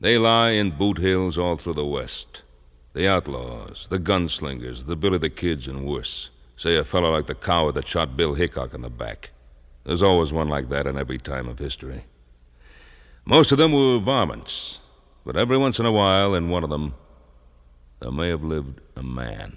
They lie in boot hills all through the West. The outlaws, the gunslingers, the Billy the Kids, and worse. Say a fellow like the coward that shot Bill Hickok in the back. There's always one like that in every time of history. Most of them were varmints, but every once in a while in one of them, there may have lived a man.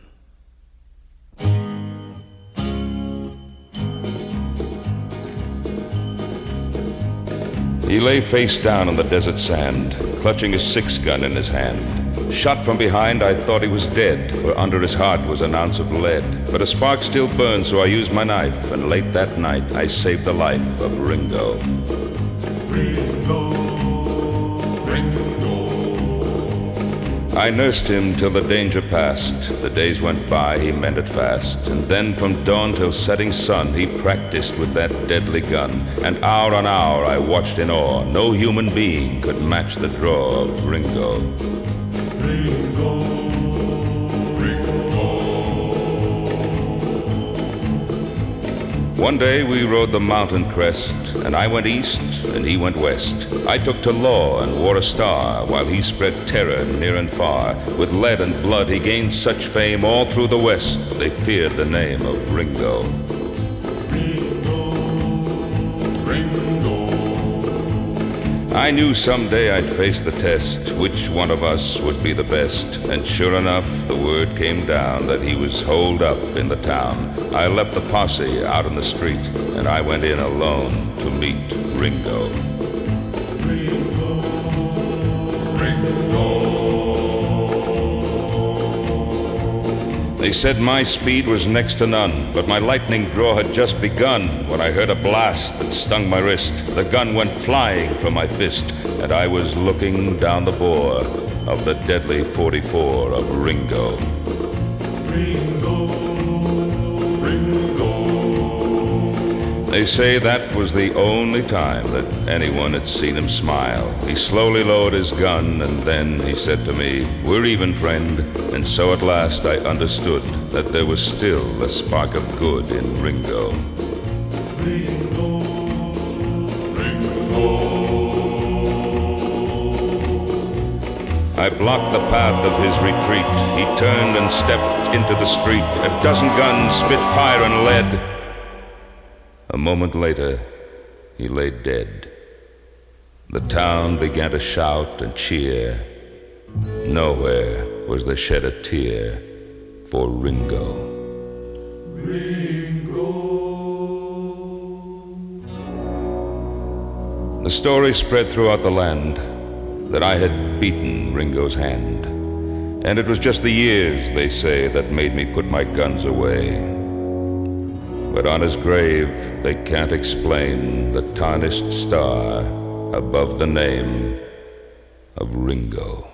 He lay face down on the desert sand, clutching his 6-gun in his hand. Shot from behind, I thought he was dead, for under his heart was an ounce of lead. But a spark still burned, so I used my knife, and late that night I saved the life of Ringo. Ringo, Ringo. I nursed him till the danger passed. The days went by, he mended fast. And then from dawn till setting sun, he practiced with that deadly gun. And hour on hour I watched in awe. No human being could match the draw of Ringo. Ringo, Ringo. One day we rode the mountain crest, and I went east and he went west. I took to law and wore a star, while he spread terror near and far. With lead and blood he gained such fame, all through the West they feared the name of Ringo. Ringo, Ringo. I knew someday I'd face the test, which one of us would be the best. And sure enough, the word came down that he was holed up in the town. I left the posse out in the street, and I went in alone to meet Ringo. Ringo, Ringo. They said my speed was next to none, but my lightning draw had just begun when I heard a blast that stung my wrist. The gun went flying from my fist, and I was looking down the bore of the deadly 44 of Ringo. Ringo, Ringo. They say that was the only time that anyone had seen him smile. He slowly lowered his gun, and then he said to me, "We're even, friend." And so at last I understood that there was still a spark of good in Ringo. Ringo, Ringo. I blocked the path of his retreat. He turned and stepped into the street. A dozen guns spit fire and lead. A moment later, he lay dead. The town began to shout and cheer. Nowhere was there shed a tear for Ringo. Ringo. The story spread throughout the land that I had beaten Ringo's hand. And it was just the years, they say, that made me put my guns away. But on his grave, they can't explain the tarnished star above the name of Ringo.